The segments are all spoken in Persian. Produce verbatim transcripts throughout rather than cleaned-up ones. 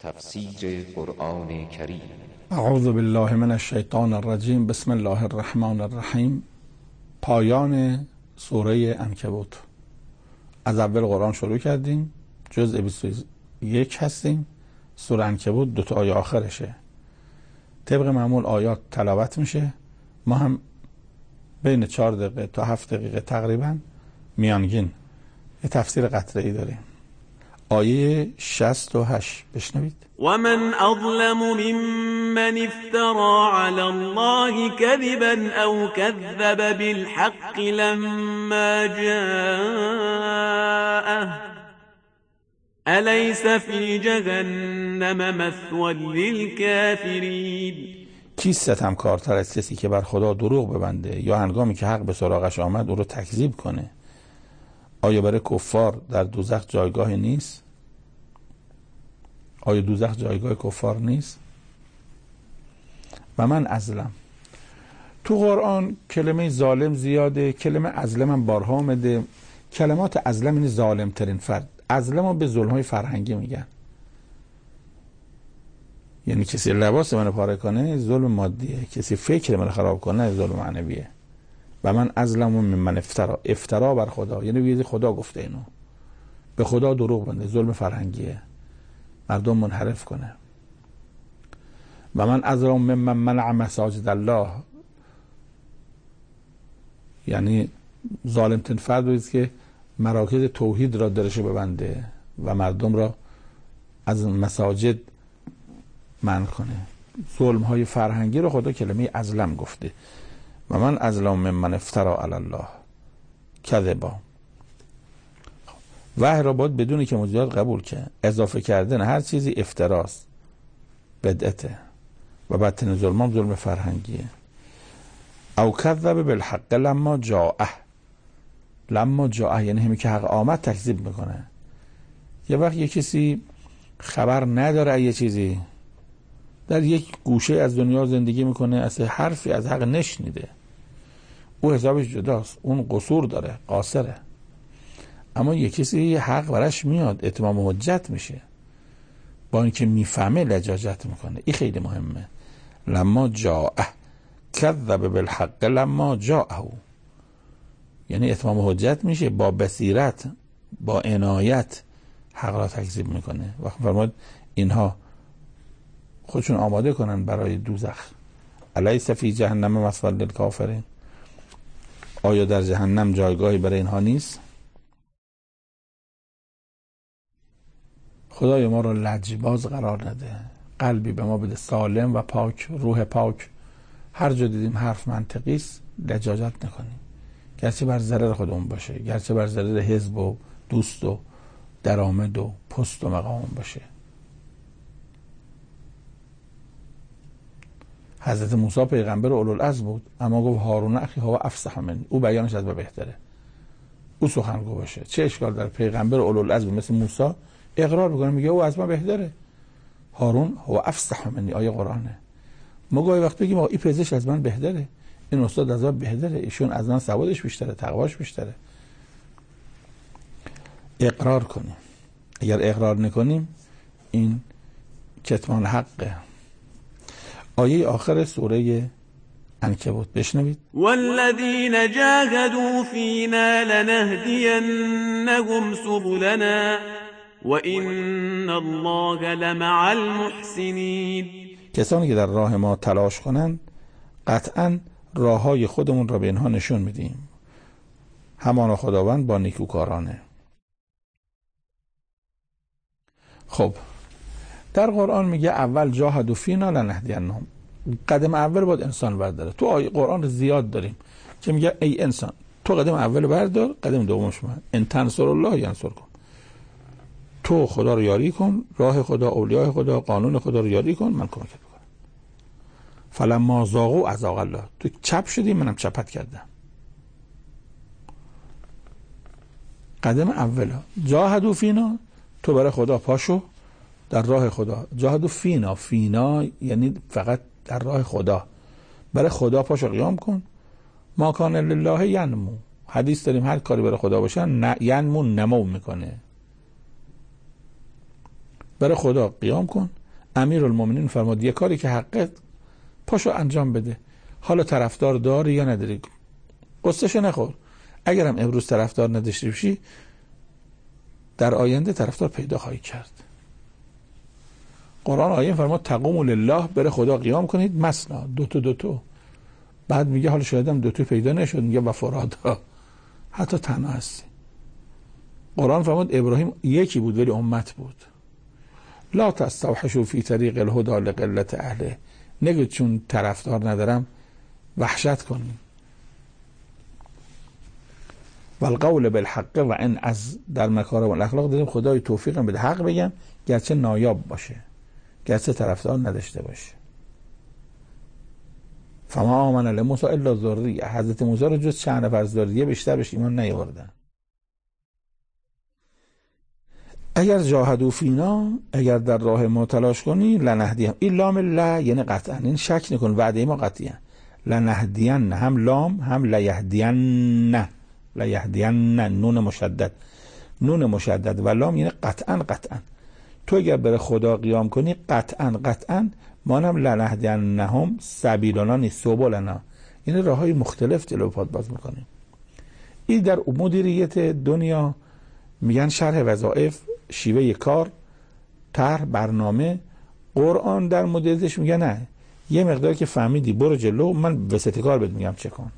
تفسیر قرآن کریم. اعوذ بالله من الشیطان الرجیم. بسم الله الرحمن الرحیم. پایان سوره عنکبوت. از اول قرآن شروع کردیم، جزء بیست و یک هستیم. سوره عنکبوت دو تا آیه آخرشه. طبق معمول آیات تلاوت میشه. ما هم بین چهار دقیقه تا هفت دقیقه تقریبا میانگین یه تفسیر قطعی داریم. آیه شصت و هشت بشنوید. ومن اظلم ممن افترى على الله كذبا او كذب بالحق لما جاءه أليس في جهنم مثوى للكافرين. کی ستمکارتر از کسی که بر خدا دروغ ببنده یا هنگامی که حق به سراغش آمد او رو تکذیب کنه؟ آیا برای کفار در دوزخ جایگاه نیست؟ آیا دوزخ جایگاه کفار نیست؟ و من ازلم. تو قرآن کلمه ظالم زیاده، کلمه ازلم هم بارها آمده. کلمات ازلم یعنی ظالم ترین فرد. ازلم رو به ظلم‌های فرهنگی میگن، یعنی کسی لباس منو پاره کنه ظلم مادیه، کسی فکر منو خراب کنه ظلم معنویه. و من ازلم ممن افترا، افترا بر خدا یعنی بیدی خدا گفته اینو، به خدا دروغ بنده، ظلم فرهنگیه، مردم منحرف کنه. و من ازلم ممن منع مساجد الله، یعنی ظالم ترین فرد است که مراکز توحید را درش ببنده و مردم را از مساجد منع کنه. ظلم های فرهنگی رو خدا کلمه ازلم گفته. و من ازلم ممن افترا علی الله کذبا. وحی را باید بدونی که مجرد قبول که اضافه کردن هر چیزی افتراست، بدعته و بدترین ظلم هم ظلم فرهنگیه. او کذب بالحق لما جاءه، لما جاءه یعنی همین که حق آمد تکذیب میکنه. یه وقت یه کسی خبر نداره یه چیزی، در یک گوشه از دنیا زندگی میکنه، اصلا حرفی از حق نشنیده، او حسابش جداست، اون قصور داره، قاصره. اما یک کسی حق برش میاد، اتمام حجت میشه، با اینکه میفهمه لجاجت میکنه. این خیلی مهمه. لما جاءه کذب بالحق لما جاءه، یعنی اتمام حجت میشه، با بصیرت با عنایت حق را تکذیب میکنه. وقتی فرمود اینها خودشون آماده کنن برای دوزخ. الیس فی جهنم مثوی للکافرین، آیا در جهنم جایگاهی برای اینها نیست؟ خدای ما را لجباز قرار نده، قلبی به ما بده سالم و پاک، روح پاک. هر جا دیدیم حرف منطقی است لجاجت نکنیم، گرچه بر ضرر خودمون باشه، گرچه بر ضرر حزب و دوست و درآمد و پست و مقام باشه. حضرت موسی پیغمبر اولوالعزم بود، اما گفت هارون اخی هو افصح منی، او بیانش از من بهتره، او سخنگو باشه. چه اشکال در پیغمبر اولوالعزم مثل موسی اقرار بکنه، میگه او از من بهتره، هارون هو افصح منی، آیه قرآنه. ما گاهی وقت بگیم این پزشک از من بهتره، این استاد از من بهتره، ایشون از من سوادش بیشتره، تقواش بیشتره. اقرار کنیم. اگر اقرار نکنیم این کتمان حقه. آیه آخر سوره عنکبوت بشنوید. والذین جاهدوا فینا لنهدینهم سبلنا وان الله لمع المحسنین. کسانی که در راه ما تلاش کنند قطعا راههای خودمون را به اینها نشون میدیم، همان خداوند با نیکوکارانه. خب در قرآن میگه اول جاهدوا فینا لنهدینهم، قدم اول باید انسان برداره. تو آیه قرآن زیاد داریم که میگه ای انسان تو قدم اول بردار، قدم دومش من ان تنصر الله ینصرکم، تو خدا رو یاری کن، راه خدا، اولیاء خدا، قانون خدا رو یاری کن، من کمکت میکنم. فلما زاغوا ازاغ الله، تو چپ شدی منم چپت کردم. قدم اول جاهدوا فینا، تو برای خدا پاشو در راه خدا. جاهدوا فینا، فینا یعنی فقط در راه خدا، برای خدا پاشو قیام کن. ما کان لله ینمو، حدیث داریم هر کاری برای خدا باشه ینمو، نمو میکنه. برای خدا قیام کن. امیرالمومنین فرمود یه کاری که حقه پاشو انجام بده، حالا طرفدار داری یا نداری، قصهشو نخور. اگرم امروز طرفدار نداشته باشی در آینده طرفدار پیدا خواهی کرد. قرآن آیه فرمود تقوموا لله، برای خدا قیام کنید، مثنا، دوتو دوتو. بعد میگه حالا شایدم دوتو پیدا نشد، میگه و فرادا، حتی تنها هستی. قرآن فرمود ابراهیم یکی بود ولی امت بود. لا تستوحشوا فی طریق الهدى لقلة اهله، نگید چون طرفدار ندارم وحشت کنید. والقول بالحق و ان از در مکارم الاخلاق دیدیم خدای توفیق بده حق بگم گرچه نایاب باشه، گرچه طرفدار نداشته باشه. فما آمن لموسی الا ذریه، حضرت موسی رو جز چند نفر از ذریه بیشتر بهش ایمان نیاوردن. اگر جاهدوا فینا، اگر در راه ما تلاش کنی، لنهدیهم، این لام لا یعنی قطعا، این شک نکن، وعده ما قطعیه. لنهدین، هم لام هم لیهدین، لیهدین، نون مشدد، نون مشدد و لام یعنی قطعا قطعا. تو اگر بر خدا قیام کنی قطعا قطعا مانم لنهدینهم سبیلنا نیست، سبلنا، یعنی راه های مختلف جلو پات باز میکنیم. این در مدیریت دنیا میگن شرح وظایف، شیوه کار، طرح، برنامه. قرآن در مدیریتش میگه نه، یه مقداری که فهمیدی برو جلو، من وسط کار بهت میگم چه کن.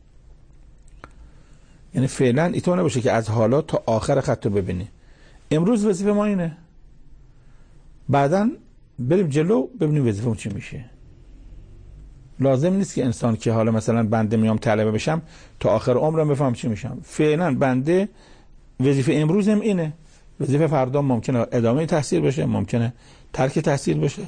یعنی فعلا اینطور نباشه که از حالا تا آخر خط رو ببینی. امروز وظیفه ما اینه، بعداً بریم جلو ببینیم وظیفه ما چی میشه. لازم نیست که انسان که حالا مثلا بنده میام طلبه بشم تا آخر عمرم بفهم چی میشم. فعلا بنده وظیفه امروزم اینه، وظیفه فردا ممکنه ادامه تحصیل بشه، ممکنه ترک تحصیل بشه.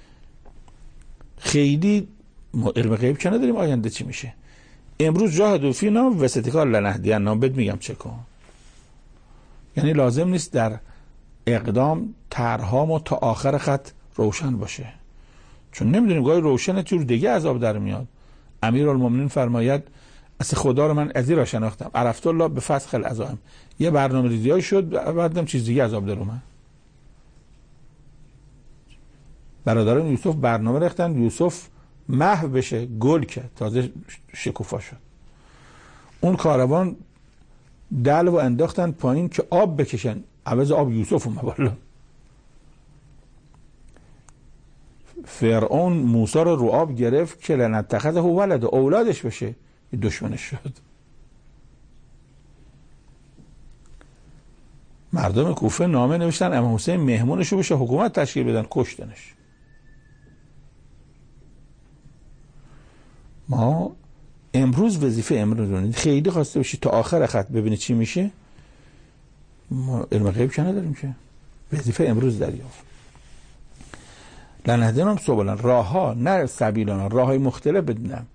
خیلی علم غیب که نداریم آینده چی میشه. امروز جاهدوا فینا وسط کار لنهدینهم، بهت میگم چه کن. یعنی لازم نیست در اقدام طرح‌هامو تا آخر خط روشن باشه، چون نمیدونیم گاهی روشنه جور دیگه عذاب در میاد. امیرالمومنین فرماید اصل خدا رو من از این را شناختم، عرفت الله به فسخ العزائم، یه برنامه ریزیای شد بعدم چیز دیگه عذاب در اومد. برادران یوسف برنامه ریختن یوسف محو بشه، گل کرد، تازه شکوفا شد. اون کاروان دلو انداختن پایین که آب بکشن، عوض آب یوسف اومد بالا. فرعون موسی رو رو آب گرفت که لنتخذه ولد، اولادش بشه، دشمنش شد. مردم کوفه نامه نوشتن امام حسین مهمونشو بشه حکومت تشکیل بدن، کشتنش. ما امروز وظیفه امروز رو خیلی خواسته باشی تا آخر خط ببینی چی میشه، ما علم غیب که نداریم که، وظیفه امروز دریافت. لنهدینهم سبلنا، راه ها، نه سبیلنا، راه های مختلف بدونم.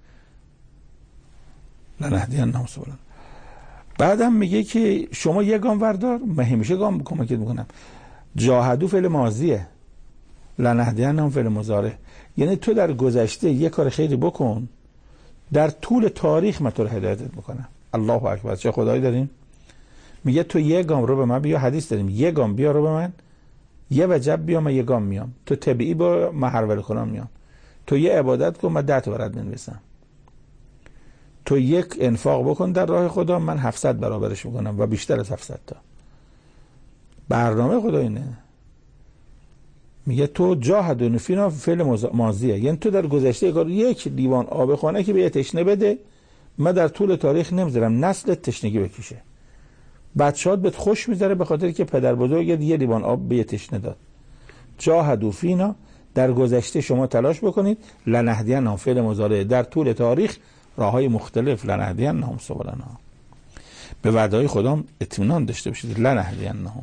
لنهدینهم سبلنا. بعدم میگه که شما یه گام وردار، من همیشه گام کمکت میکنم. جاهدوا فعل ماضیه، لنهدینهم فعل مضارع. یعنی تو در گذشته یه کار خیری بکن، در طول تاریخ من تو رو هدایتت میکنم. الله اکبر، چه خدایی داریم. میگه تو یه گام رو به من بیا، حدیث داریم، یه گام بیا رو به من، یه وجب بیا من یه گام میام، تو طبیعی با من هرول کنم میام، تو یه عبادت کن من ده تا برات می‌نویسم، تو یک انفاق بکن در راه خدا من هفتصد برابرش میکنم و بیشتر از هفتصد تا. برنامه خدا اینه. میگه تو جاهدوا فینا فعل ماضیه، یعنی تو در گذشته کار یک لیوان آب خانه که به یه تشنه بده، من در طول تاریخ نمیذارم نسلت تشنگی بکشه. بچه‌هات بهت خوش میذاره به خاطر که پدر بزرگت یه لیوان آب به یه تشنه داد. جاهدوا فینا، در گذشته شما تلاش بکنید، لنهدینهم فعل مضارع، در طول تاریخ راههای مختلف، لنهدینهم سبلنا. به وعده‌های خدا اطمینان داشته باشید، لنهدینهم.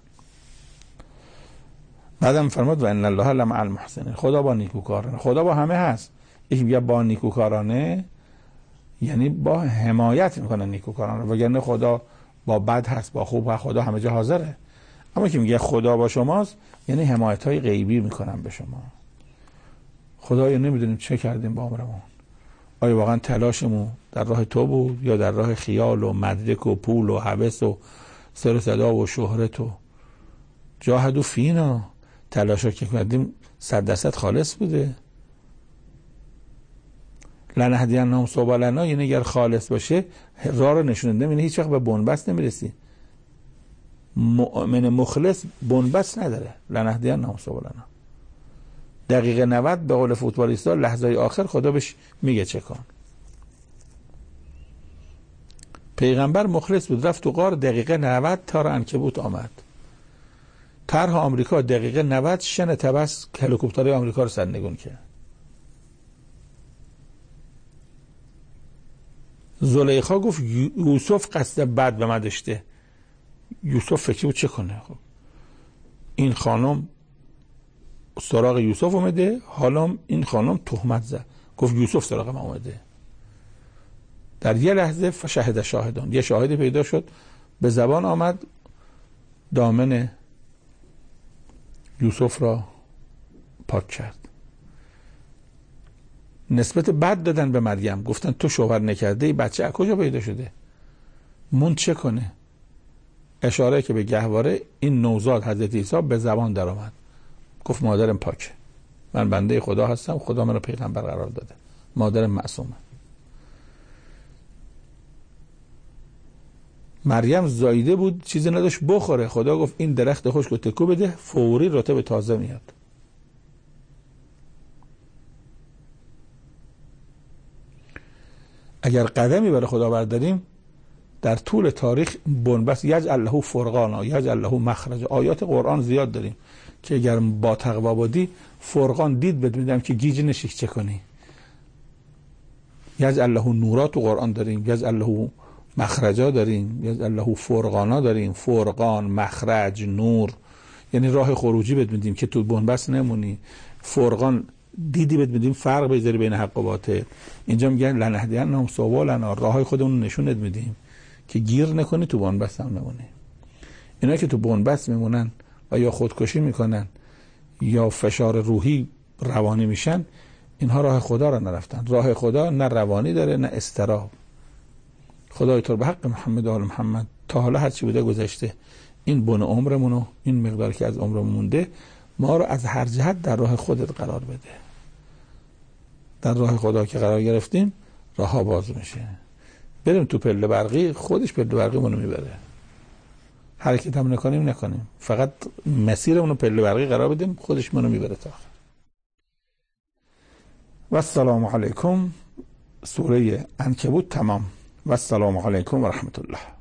بعدم فرمود و ان الله لمع المحسنین، خدا با نیکوکارانه، خدا با همه هست. یکی میگه با نیکوکارانه یعنی با حمایت میکنه نیکوکارانه، وگرنه خدا با بد هست، با خوب هست، خدا همه جا حاضره. اما که میگه خدا با شماست یعنی حمایت های غیبی میکنم به شما. خدایا نمیدونیم چه کردیم با عمرمون، آیا واقعا تلاشمون در راه تو بود یا در راه خیال و مدرک و پول و هوس و سر صدا و شهرت و جاهدوا فینا. تلاشا که کردیم صد درصد خالص بوده؟ لنهدینهم سبلنا یعنی اگر خالص باشه راه رو نشوننده، یعنی هیچ وقت به بنبست نمیرسی. مؤمن مخلص بنبست نداره. لنهدینهم سبلنا دقیقه نود به قول فوتبالیستا لحظه آخر خدا بهش میگه چه کن. پیغمبر مخلص بود، رفت تو غار دقیقه نود تار عنکبوت آمد. طرح آمریکا دقیقه نود شن تبس هلیکوپترهای آمریکا رو سرنگون کرد. زلیخا گفت یوسف قصد بد به من داشته. یوسف فکری بود چه کنه؟ خب این خانم سراغ یوسف اومده، حالا این خانم تهمت زد، گفت یوسف سراغ من اومده. در یه لحظه فشهد شاهدان، یه شاهدی پیدا شد، به زبان آمد، دامن یوسف را پاک کرد. نسبت بد دادن به مریم، گفتن تو شوهر نکرده، ای بچه از کجا پیدا شده؟ مون چه کنه؟ اشاره که به گهواره این نوزاد حضرت عیسی به زبان در آمد، گفت مادرم پاکه، من بنده خدا هستم، خدا منو پیغمبر قرار داده، مادرم معصومه. مریم زایده بود، چیزی نداشت بخوره، خدا گفت این درخت خشک رو تکو بده، فوری رطب تازه میاد. اگر قدمی برای خدا برداریم در طول تاریخ بنبست یجعل له فرقانا یجعل له مخرج، آیات قرآن زیاد داریم که اگر با تقوا بودی فرقان دید بد میدم که گیج نشی چه کنی. یجعل له نورا تو قرآن داریم، یجعل له مخرجا داریم، یجعل له فرقانا داریم، فرقان، مخرج، نور، یعنی راه خروجی بد میدیم که تو بنبست نمونی. فرقان دیدی بد میدیم فرق بذاری بین حق و باطل. اینجا میگن لنهدینهم سبلنا، راههای خودمون نشونت میدیم که گیر نکنی، تو بنبست هم نمونی. اینا که تو بنبست میمونن و یا خودکشی میکنن یا فشار روحی روانی میشن، اینها راه خدا را نرفتن. راه خدا نه روانی داره نه استراب. خدای تو به حق محمد و آل محمد تا حالا هر چی بوده گذشته، این بن عمرمونو، این مقدار که از عمرمون مونده، ما رو از هر جهت در راه خودت قرار بده. در راه خدا که قرار گرفتیم راه ها باز میشه. بریم تو پله برقی، خودش پله برقی منو میبره. حرکت هم نکنیم نکنیم، فقط مسیرمونو پله برقی قرار بدیم، خودش منو میبره تا آخر. و السلام علیکم. سوره عنکبوت تمام. و السلام علیکم و رحمت الله.